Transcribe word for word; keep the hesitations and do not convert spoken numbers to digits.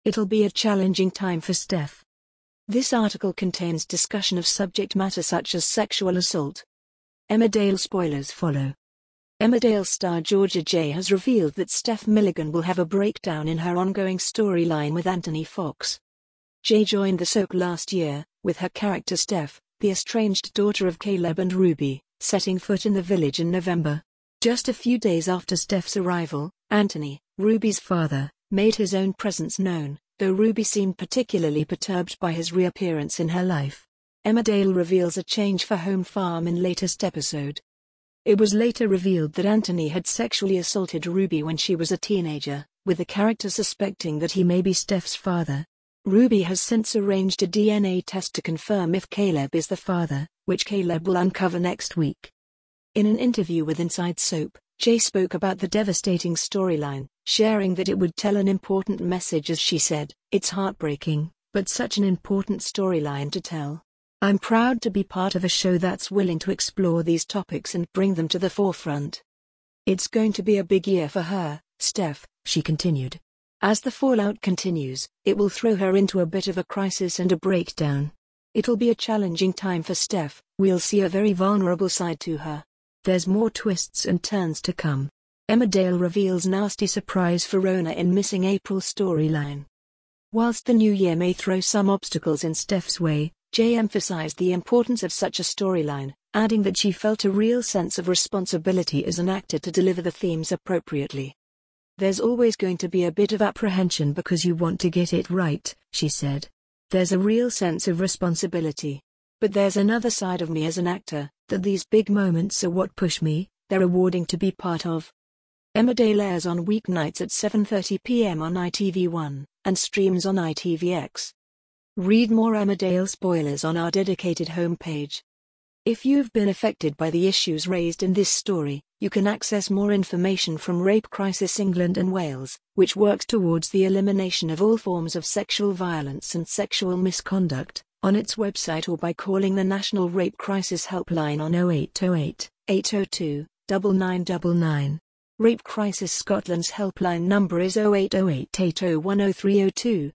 It'll be a challenging time for Steph. This article contains discussion of subject matter such as sexual assault. Emmerdale spoilers follow. Emmerdale star Georgia J has revealed that Steph Milligan will have a breakdown in her ongoing storyline with Anthony Fox. J joined the soap last year, with her character Steph, the estranged daughter of Caleb and Ruby, setting foot in the village in November. Just a few days after Steph's arrival, Anthony, Ruby's father, made his own presence known, though Ruby seemed particularly perturbed by his reappearance in her life. Emmerdale reveals a change for Home Farm in latest episode. It was later revealed that Anthony had sexually assaulted Ruby when she was a teenager, with the character suspecting that he may be Steph's father. Ruby has since arranged a D N A test to confirm if Caleb is the father, which Caleb will uncover next week. In an interview with Inside Soap, Jay spoke about the devastating storyline, sharing that it would tell an important message. As she said, "It's heartbreaking, but such an important storyline to tell. I'm proud to be part of a show that's willing to explore these topics and bring them to the forefront. It's going to be a big year for her, Steph," she continued. As the fallout continues, it will throw her into a bit of a crisis and a breakdown. It'll be a challenging time for Steph. We'll see a very vulnerable side to her. There's more twists and turns to come. Emmerdale reveals nasty surprise for Rona in missing April storyline. Whilst the new year may throw some obstacles in Steph's way, Jay emphasized the importance of such a storyline, adding that she felt a real sense of responsibility as an actor to deliver the themes appropriately. "There's always going to be a bit of apprehension because you want to get it right," she said. "There's a real sense of responsibility. But there's another side of me as an actor, that these big moments are what push me, they're rewarding to be part of." Emmerdale airs on weeknights at seven thirty p m on I T V one, and streams on I T V X. Read more Emmerdale spoilers on our dedicated homepage. If you've been affected by the issues raised in this story, you can access more information from Rape Crisis England and Wales, which works towards the elimination of all forms of sexual violence and sexual misconduct, on its website or by calling the National Rape Crisis Helpline on oh eight oh eight, eight oh two, nine nine nine nine. Rape Crisis Scotland's helpline number is oh eight oh eight, eight oh one oh three oh two.